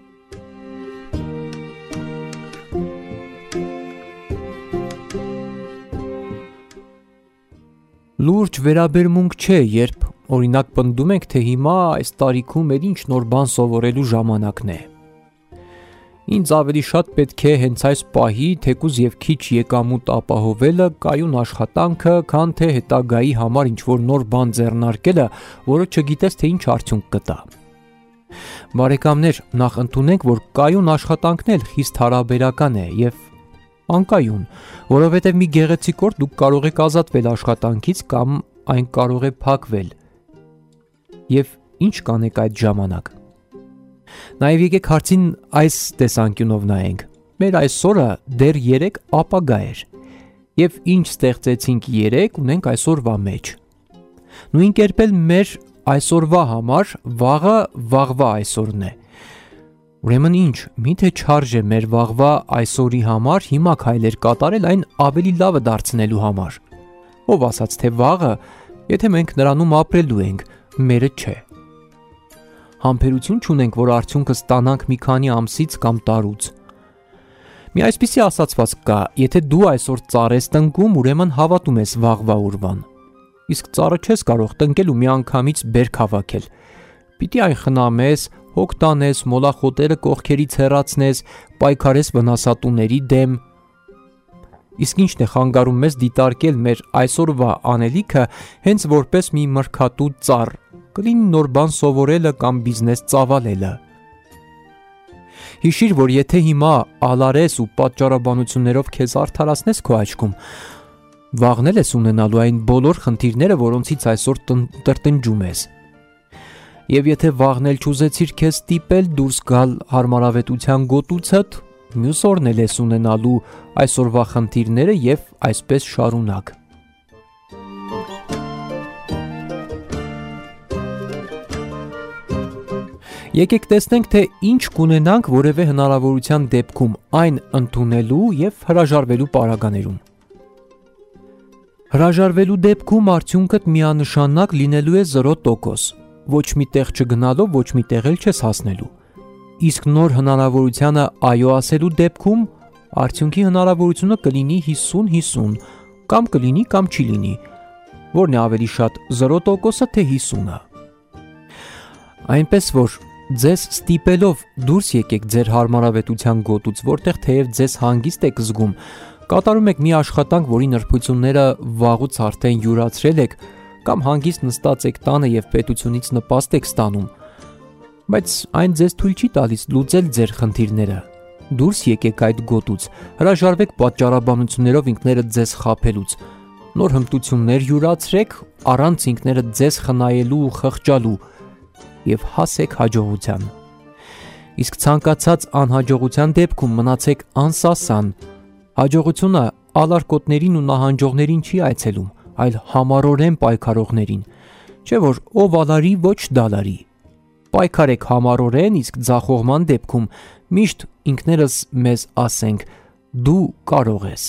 Լուրջ վերաբերմունք չէ, երբ օրինակ պնդում ենք, թե հիմա այս տարիքում մեր ինչ նոր բան սովորելու ժամանակն է։ Ինձ ավելի շատ պետք է հենց այս պահի թեկուզ եւ քիչ եկամուտ ապահովելը, կայուն աշխատանքը, քան թե հետագայի համար ինչ-որ նոր բան ձեռնարկելը, որը չգիտես թե ինչ արդյունք կտա։ Բարեկամներ, նախ ընդունենք, որ կայուն աշխատանքն էլ խիստ հարաբերական է եւ անկայուն, որովհետև մի գեղեցիկ օր դուք կարող եք ազատվել աշխատանքից կամ այն կարող է փակվել։ Եվ ինչ կանեք այդ ժամանակ։ Նաև եկեք հարցին այս տեսանկյունով նայենք։ Մեր այսօրը դեռ 3 ապագա էր։ Եվ ինչ ստեղծեցինք 3, ունենք այսօրվա մեջ։ Նույն կերպ էլ մեր այսօրվա համար վաղը վաղվա այսօրն է։ Ուրեմն ինչ, միթե չարժե մեր վաղվա այսօրի համար հիմա քայլեր կատարել այն ավելի լավը դարձնելու համար։ Ով ասաց, թե վաղը, եթե մենք նրանում ապրելու ենք, մերը չէ։ Համբերություն չունենք, որ արդյունքը ստանանք մի քանի ամսից կամ տարուց։ Մի այսպիսի ասացված կա, եթե դու այսօր ծառ ես տնկում, ուրեմն հավատում ես վաղվա ուրվան։ Իսկ ծառը չես կարող տնկել ու միանգամից բերք հավաքել։ Պիտի այն խնամես, հոգ տանես, մոլախոտերը կողքերից հեռացնես, պայքարես վնասատուների դեմ։ Իսկ ինչն է խանգարում մեզ դիտարկել մեր այսօրվա անելիքը հենց որպես մի մրգատու ծառ, կլինի նոր բան սովորելը կամ բիզնես ծավալելը։ Հիշիր, որ եթե հիմա ալարես ու պատճառաբանություններով քեզ արդարացնես քո աչքում, վաղն ես ունենալու այն բոլոր խնդիրները, որոնցից այսօր տրտնջում ես։ Եվ եթե վաղն չուզեցիր քեզ ստիպել դուրս գալ հարմարավետության գոտուցդ, մյուս օրն ես ունենալու այսօրվա խնդիրները եւ այսպես շարունակ։ Եկեք տեսնենք, թե ինչ կունենանք որևէ հնարավորության դեպքում այն ընդունելու եւ հրաժարվելու պարագաներում։ Հրաժարվելու դեպքում արդյունքդ միանշանակ լինելու է 0%, ոչ մի տեղ չգնալով, ոչ մի տեղ էլ չես հասնելու։ Իսկ նոր հնարավորությանը այո ասելու դեպքում արդյունքի հնարավորությունը կլինի 50-50, կամ կլինի կամ չի լինի, որն է ավելի շատ 0%-ը թե 50-ը։ Այնպես որ ձեզ ստիպելով դուրս եկեք ձեր հարմարավետության գոտուց, որտեղ թեև ձեզ հանգիստ եք զգում, կատարում եք մի աշխատանք, որի նրբությունները վաղուց արդեն յուրացրել եք, կամ հանգիստ նստած եք տանը եւ պետությունից նպաստ եք ստանում, բայց այն ձեզ թույլ չի տալիս լուծել ձեր խնդիրները։ Դուրս եկեք այդ գոտուց, հրաժարվեք պատճառաբանություններով ինքներդ ձեզ խաբելուց, նոր հմտություններ յուրացրեք առանց ինքներդ ձեզ խնայելու ու խղճալու եւ հասեք հաջողության։ Իսկ ցանկացած անհաջողության դեպքում մնացեք անսասան։ Հաջողությունը ալարկոտներին ու նահանջողներին չի այցելում, այլ համառորեն պայքարողներին, չէ որ ով ալարի ոչ դալարի։ Պայքարեք համառորեն, իսկ ձախողման դեպքում միշտ ինքներս մեզ ասենք դու կարող ես։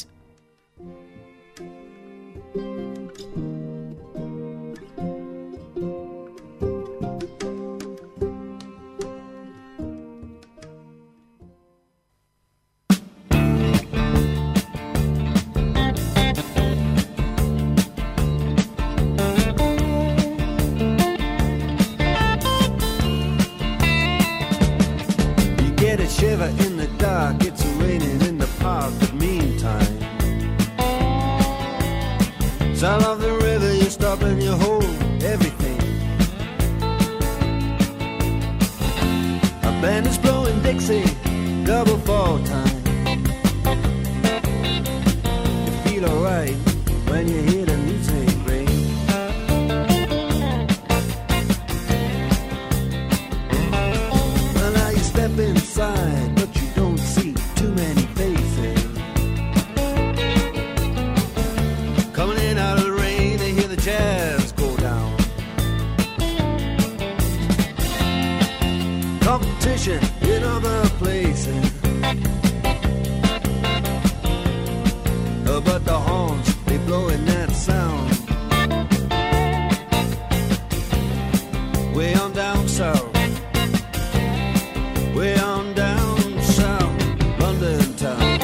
Shiver in the dark, it's raining in the park, but meantime sound of the river, you stop and you hold everything. A band is blowing Dixie, double fall time. You feel alright when you hear the music ring. Well, now you step inside, but you don't see too many faces. Coming in out of the rain, they hear the jazz go down. Competition in other places, but the horns, they blowing that sound. Way on down south, way on down south, London town.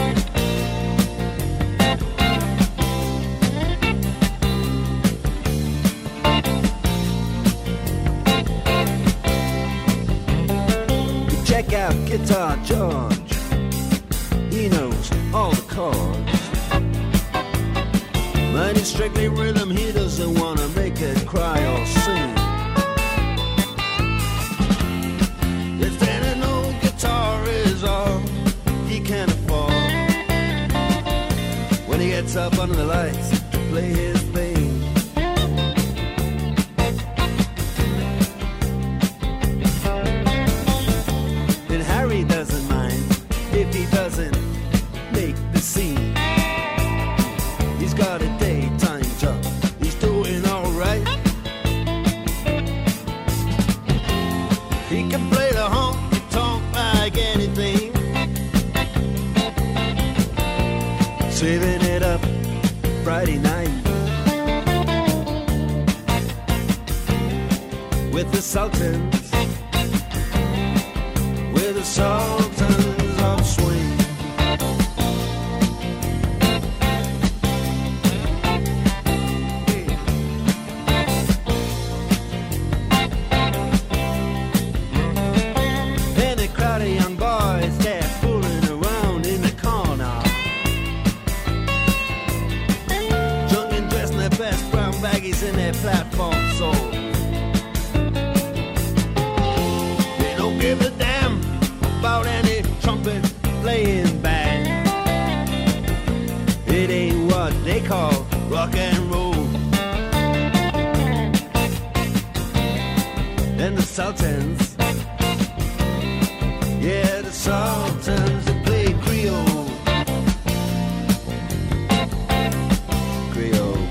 You check out Guitar George, he knows all the chords. But it's strictly rhythm, he doesn't wanna make it cry or sing. If then an old guitar is all he can afford, when he gets up under the lights to play his thing, then Harry doesn't mind if he doesn't make the scene. He's got a daytime job, he's doing alright. He can play the honky-tonk like anything, saving it up Friday night with the Sultans, with the Sultans of Swing. And a crowd of young boys, they're fooling around in the corner, drunk and dressed in their best brown baggies in their platform soles. what they call rock and roll. And the Sultans, yeah, the Sultans, they play Creole. Creole.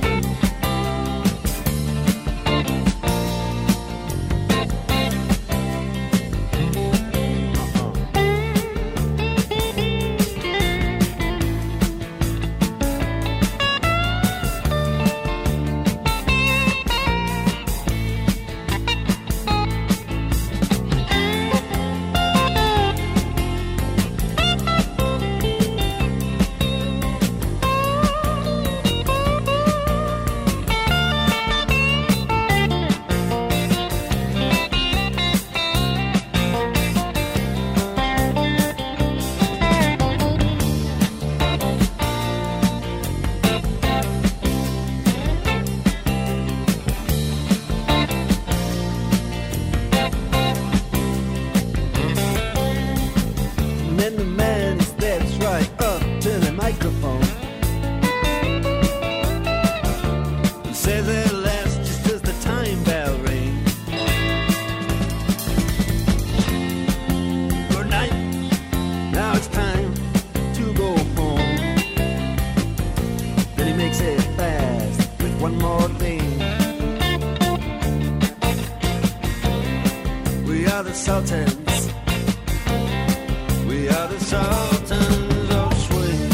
And then the man steps right up to the microphone and says at last, just as the time bell rings, good night, now it's time to go home. Then he makes it fast with one more thing. We are the Sultans. We are the Sultans of Swing.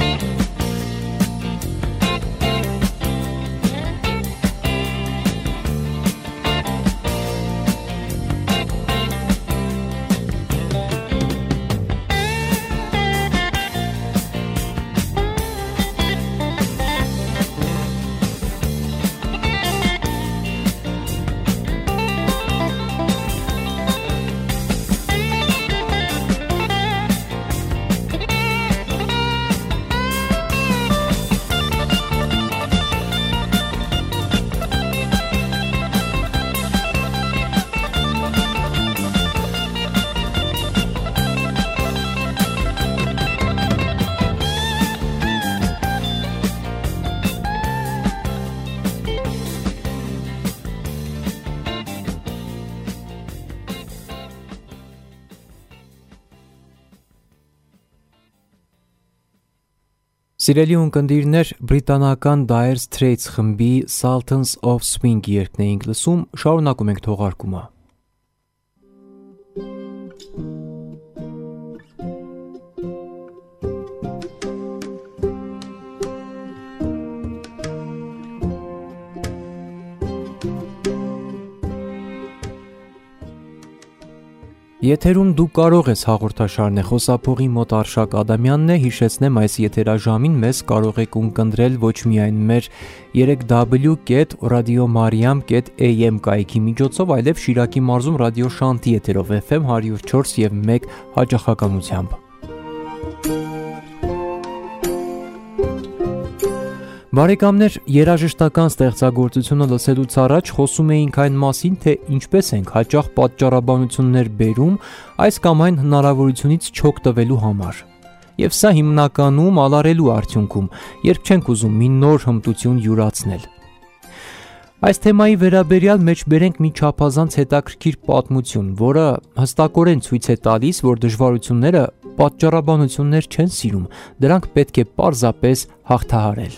Սիրելի ունկնդիրներ, բրիտանական Dire Straits խմբի Sultans of Swing երգն էինք լսում, շարունակում ենք թողարկումը։ Եթերում դու կարող ես հաղորդաշարն է, խոսափողի մոտ Արշակ Ադամյանն է, հիշեցնեմ այս եթերաժամին մեզ կարող եք ունկնդրել ոչ միայն մեր 3w.radiomariam.am կայքի միջոցով, այլև Շիրակի մարզում ռադիո Շանտի եթերով FM 104 և 1 հաճախականությամբ։ Բարեկամներ, երաժշտական ստեղծագործությունը լսելուց առաջ խոսում էինք այն մասին, թե ինչպես ենք հաճախ պատճառաբանություններ բերում այս կամ այն հնարավորությունից չօգտվելու համար։ Եվ սա հիմնականում ալարելու արդյունքում, երբ չենք ուզում մի նոր հմտություն յուրացնել։ Այս թեմայի վերաբերյալ մեջբերենք մի չափազանց հետաքրքիր պատմություն, որը հստակորեն ցույց է տալիս, որ դժվարությունները պատճառաբանություններ չեն սիրում, դրանք պետք է պարզապես հաղթահարել։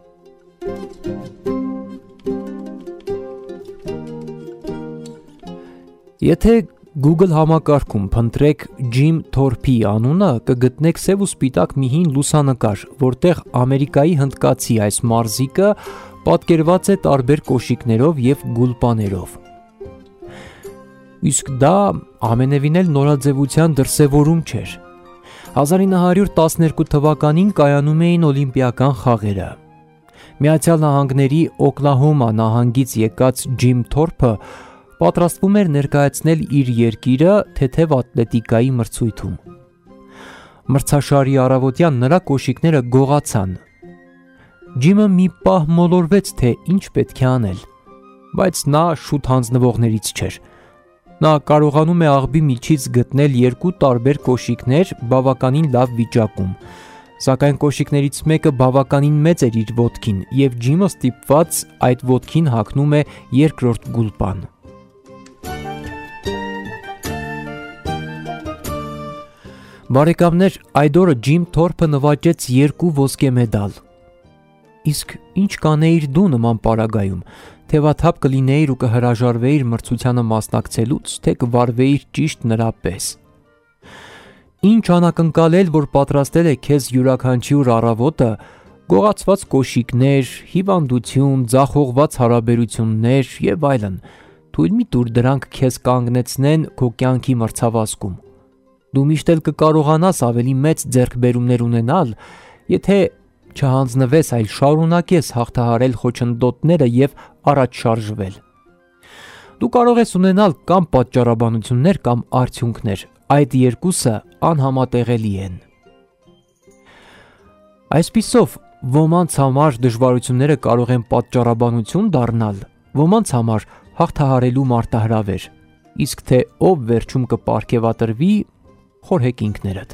Եթե Google համակարգում փնտրեք Jim Thorpe-ի անունը, կգտնեք սև ու սպիտակ մի հին լուսանկար, որտեղ Ամերիկայի հնդկացի այս մարզիկը պատկերված է տարբեր կոշիկներով և գուլպաներով։ Իսկ դա ամենևին էլ նորաձևության դրսևորում չէր։ 1912 թվականին կայանում էին օլիմպիական խաղերը։ Միացյալ Նահանգների Օկլահոմա նահանգից եկած Ջիմ Թորփը պատրաստվում էր ներկայացնել իր երկիրը թեթև ատլետիկայի մրցույթում։ Մրցաշարի առավոտյան նրա կոշիկները գողացան։ Ջիմը մի պահ մոլորվեց, թե ինչ պետք է անել, բայց նա շուտ հանձնվողներից չէր։ Նա կարողանում է աղբի միջից գտնել երկու տարբեր կոշիկներ բավականին լավ վիճակում։ Սակայն կոշիկներից մեկը բավականին մեծ էր իր ոտքին, եւ Ջիմը ստիպված այդ ոտքին հագնում է երկրորդ գուլպան։ Բարեկամներ, այդ օրը Ջիմ Թորփը նվաճեց 2 ոսկե մեդալ։ Իսկ ինչ կանեիր դու նման պարագայում, թևաթափ կլինեիր ու կհրաժարվեիր մրցությանը մասնակցելուց, թե կվարվեիր ճիշտ նրա պես։ Ինչ անակնկալել, որ պատրաստել է քեզ յուրաքանչյուր առավոտը, գողացված կոշիկներ, հիվանդություն, ձախողված հարաբերություններ եւ այլն, թույլ մի տուր դրանք քեզ կանգնեցնեն քո կյանքի մրցավազքում։ Դու միշտ էլ կկարողանաս ավելի մեծ ձեռքբերումներ ունենալ, եթե չհանձնվես, այլ շարունակես հաղթահարել խոչընդոտները եւ առաջ շարժվել։ Դու կարող ես ունենալ կամ պատճառաբանություններ, կամ արդյունքներ, այդ երկուսը անհամատեղելի են։ Այսպիսով, ոմանց համար դժվարությունները կարող են պատճառաբանություն դառնալ, ոմանց համար հաղթահարելու մարտահրավեր, իսկ թե ով վերջում կպարգևատրվի, խորհեք ինքներդ։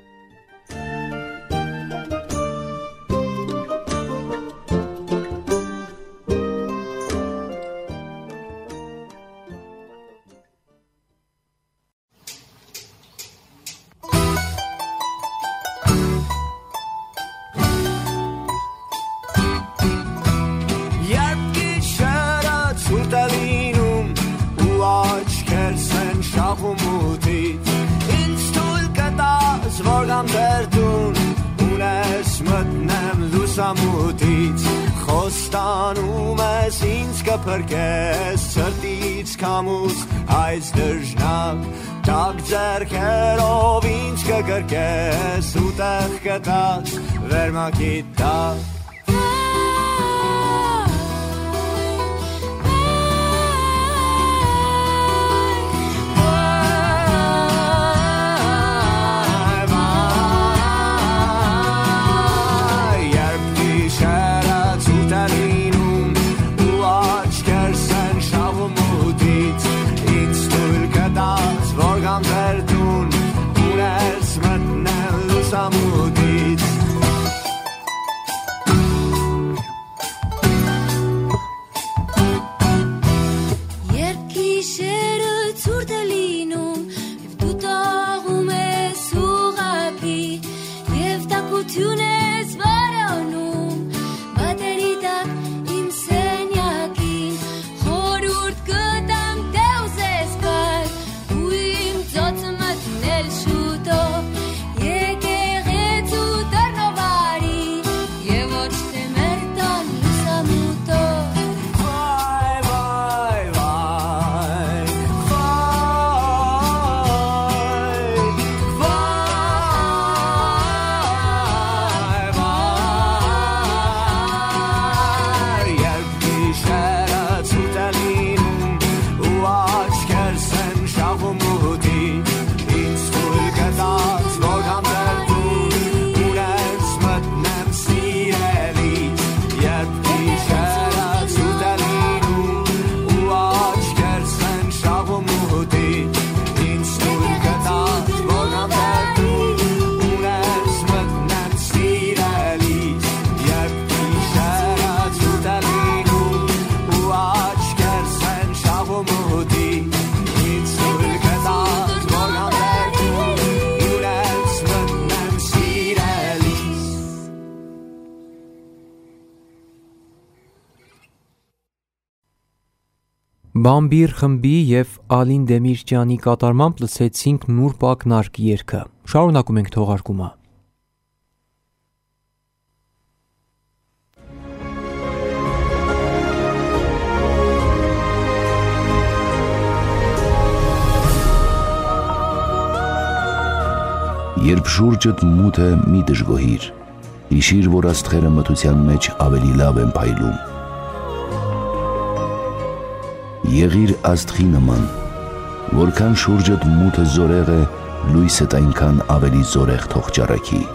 Խոստանում ես ինձ կփրկես սրտից քամուց այս դժնակ տակ ձեռքերով ինձ կգրկես ու տեղ կտաս վերմակի տակ Բամբիր խմբի եւ Ալին Դեմիրճյանի կատարմամբ լսեցինք Նուրբ ակնարկ երգը։ Շարունակում ենք թողարկումը։ Երբ շուրջդ մութ է, մի դժգոհիր, հիշիր, որ աստղերը մթության մեջ ավելի լավ են փայլում։ Եղիր աստղի նման, որքան շուրջդ մութը զորեղ է, լույսդ այնքան ավելի զորեղ թող ճառագի։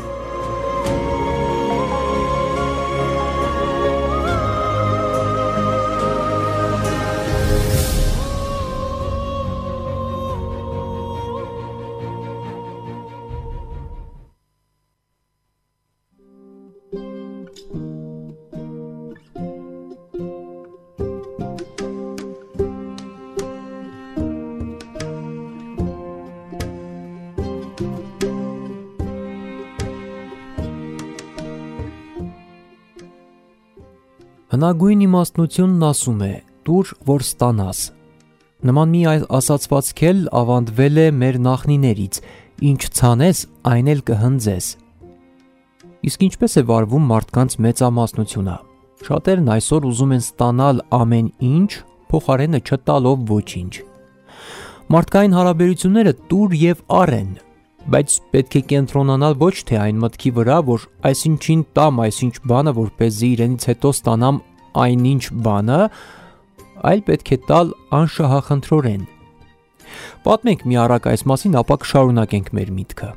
Հնագույն իմաստնությունն ասում է. «Տուր, որ ստանաս»։ Նման մի ասացվածք էլ ավանդվել է մեր նախնիներից. «Ինչ ցանես, այն էլ կհնձես»։ Իսկ ինչպես է վարվում մարդկանց մեծամասնությունը։ Շատերն այսօր ուզում են ստանալ ամեն ինչ, փոխարենը չտալով ոչինչ։ Մարդկային հարաբերությունները տուր եւ առ են, բայց պետք է կենտրոնանալ ոչ թե այն մտքի վրա, որ այսինչին տամ այսինչ բանը, որպեսզի իրենից հետո ստանամ այնինչ բանը, այլ պետք է տալ անշահախնդրորեն։ Պատմենք մի առակ այս մասին, ապա կշարունակենք մեր միտքը։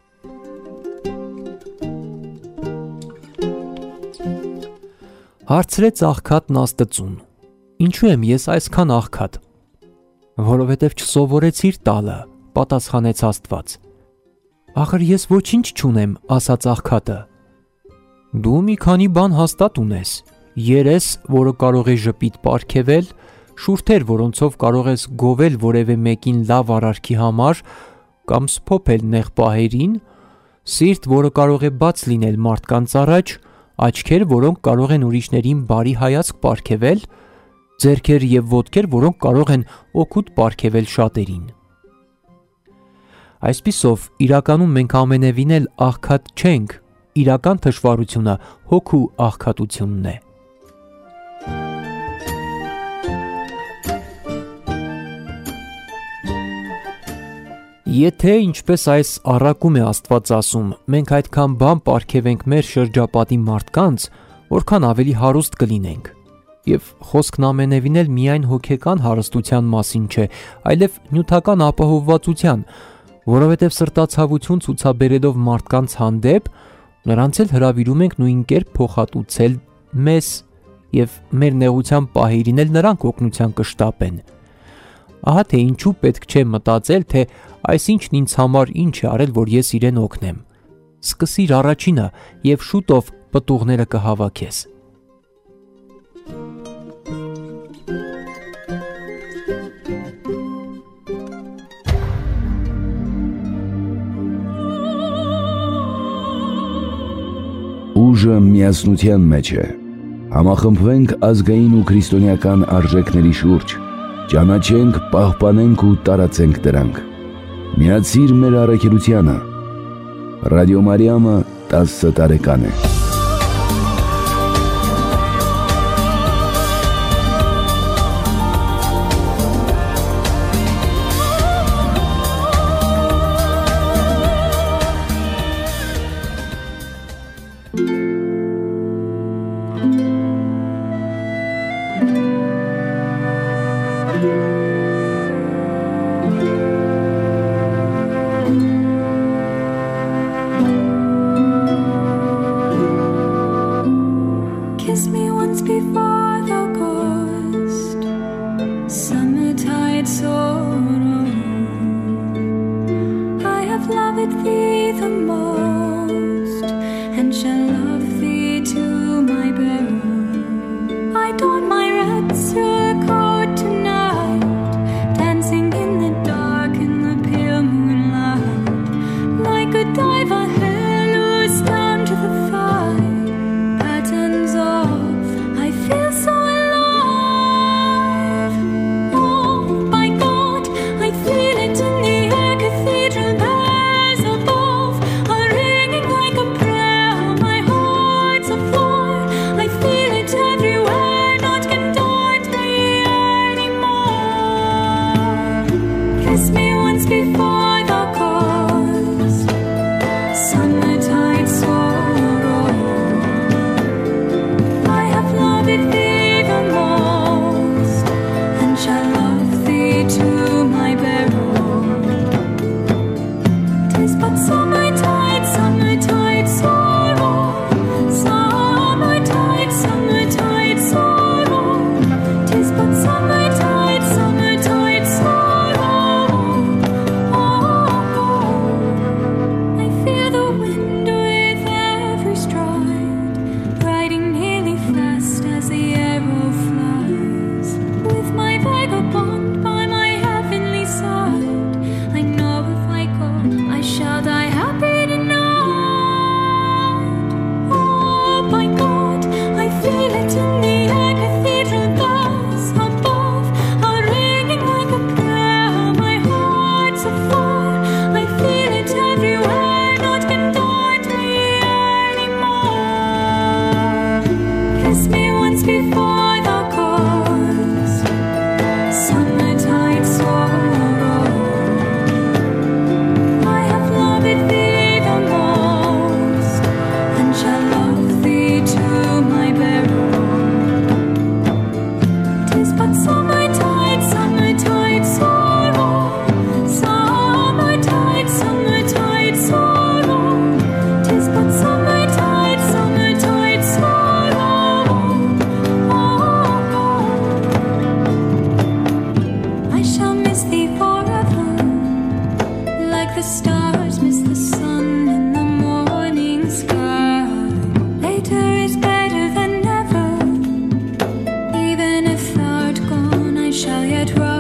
Հարցրեց աղքատն Աստծուն. «Ինչու եմ ես այսքան աղքատ»։ «Որովհետև չսովորեցիր տալը», պատասխանեց Աստված։ «Ախր ես ոչինչ չունեմ», ասաց աղքատը։ «Դու մի քանի բան հաստատ ունես. երես, որը կարող է ժպիտ պարգևել, շուրթեր, որոնցով կարող ես գովել որևէ մեկին լավ արարքի համար կամ սփոփել նեղ պահերին, սիրտ, որը կարող է բաց լինել մարդկանց առաջ, աչքեր, որոնք կարող են ուրիշներին բարի հայացք պարգևել, ձեռքեր եւ ոտքեր, որոնք կարող են օգուտ պարգևել շատերին»։ Այսպիսով, իրականում մենք ամենևին էլ աղքատ չենք, իրական թշվառությունը հոգու աղքատությունն է։ Եթե ինչպես այս առակում է Աստված ասում, մենք այդքան բան պարգևենք մեր շրջապատի մարդկանց, որքան ավելի հարուստ կլինենք։ Եվ խոսքն ամենևին էլ միայն հոգեկան հարստության մասին չէ, այլև նյութական ապահովվածության, որովհետև սրտացավություն ցուցաբերելով մարդկանց հանդեպ, նրանց էլ հրավիրում ենք նույն կերպ փոխհատուցել մեզ եւ մեր նեղության պահերին էլ նրանք օգնության կշտապեն։ Ահա թե ինչու պետք չէ մտածել, թե այսինչն ինձ համար ինչ է արել, որ ես իրեն օգնեմ։ Սկսիր առաջինը եւ շուտով պտուղները կհավաքես։ Ուժը միասնության մեջ է։ Համախմբվենք ազգային ու քրիստոնեական արժեքների շուրջ, ճանաչենք, պահպանենք ու տարածենք դրանք։ Միացիր մեր առաքելությանը։ Ռադիո Մարիամը 10 տարեկան է։ Kiss me once before the chorus. Summertide sorrow. I have loved thee the most, and shall love thee to my burial. 'Tis but summertide, summertide sorrow. Summertide, summertide sorrow. 'Tis but summertide, summertide sorrow. Oh, I shall miss thee forever, like the stars miss the sun in the morning sky. Later is better than never. Even if thou'rt gone, I shall yet ride.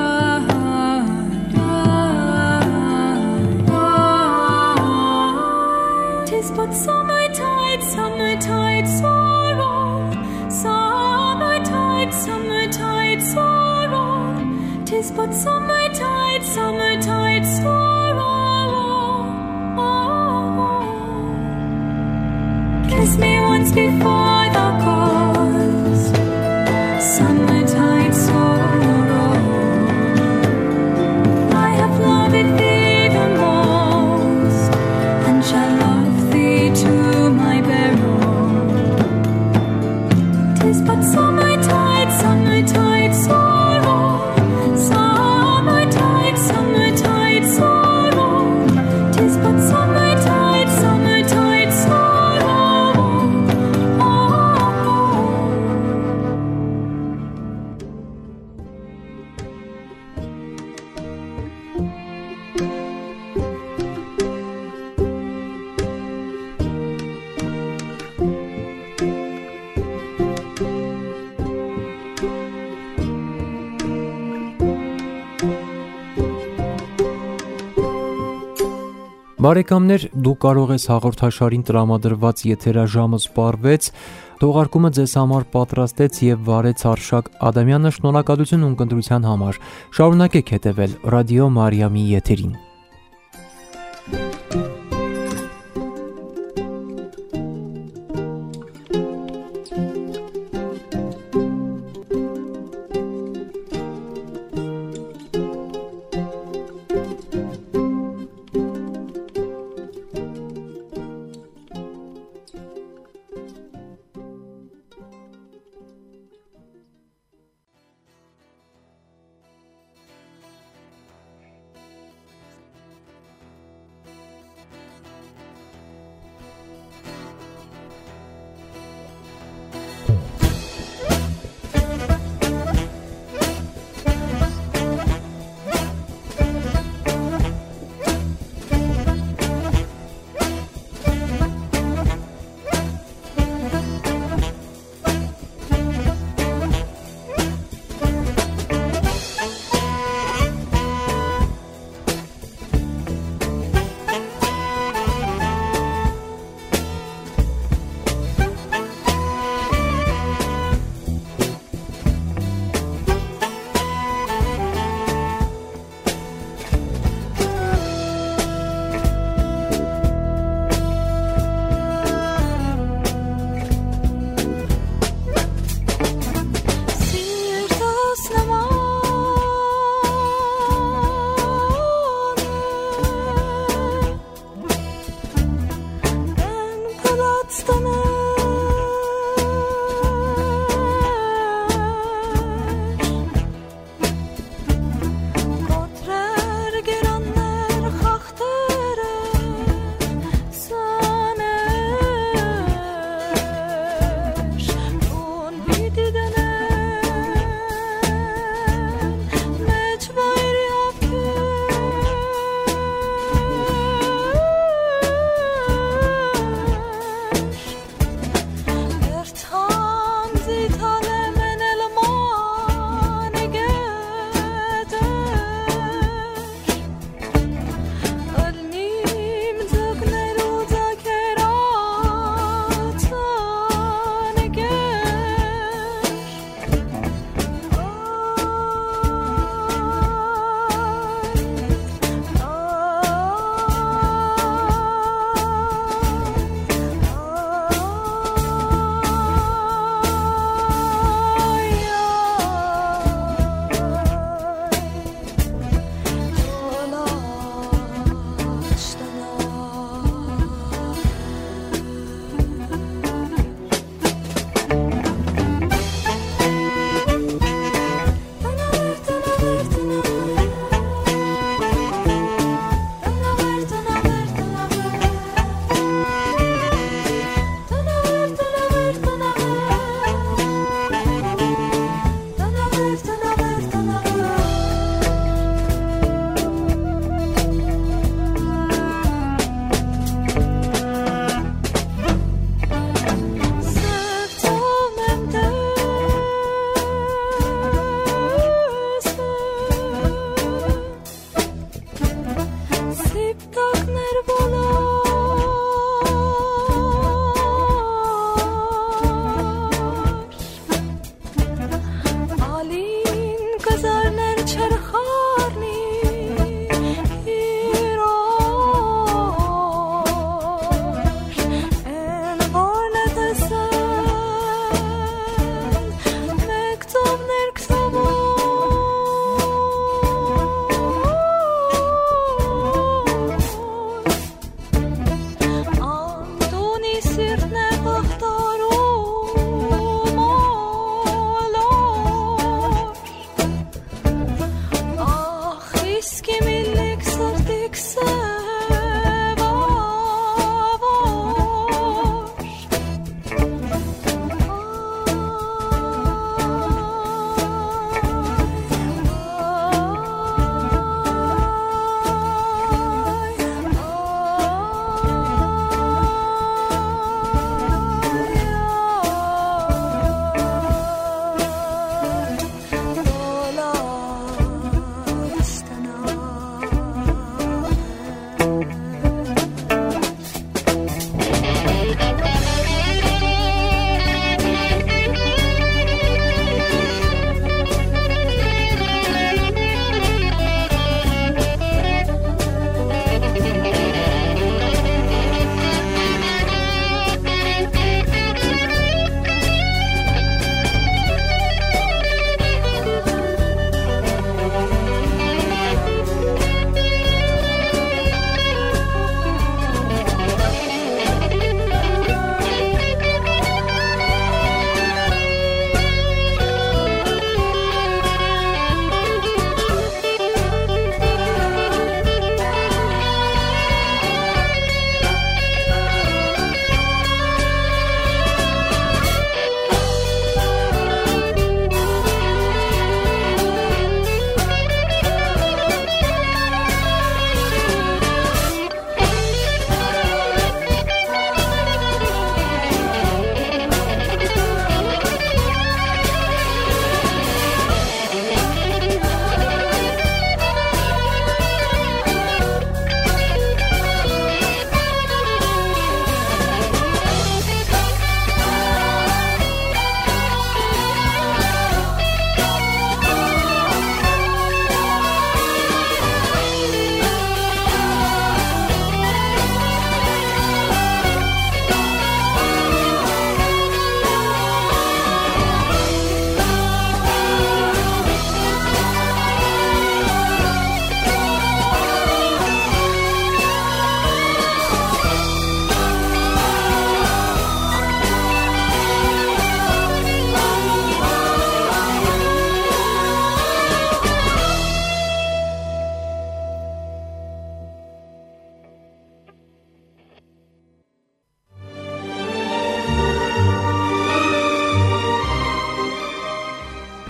'Tis but summertide, summertide sorrow. Summertide, summertide sorrow. 'Tis but summertide, summertide sorrow. Kiss me once before the chorus. Summertide sorrow. I have loved thee the most, and shall love thee to my burial. 'Tis but summertide, summertide sorrow. Summertide, summertide sorrow. 'Tis but summertide, summertide sorrow. Բարեկամներ, դու կարող ես հաղորդաշարին տրամադրված եթերաժամը սպառվեց, թողարկումը ձեզ համար պատրաստեց եւ վարեց Արշակ Ադամյանը, շնորհակալություն ունկնդրության համար։ Շարունակեք հետևել Ռադիո Մարիամի եթերին։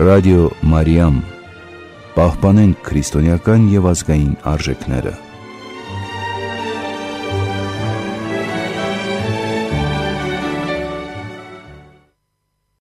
Ռադիո Մարիամ, պահպանենք քրիստոնեական եւ ազգային արժեքները։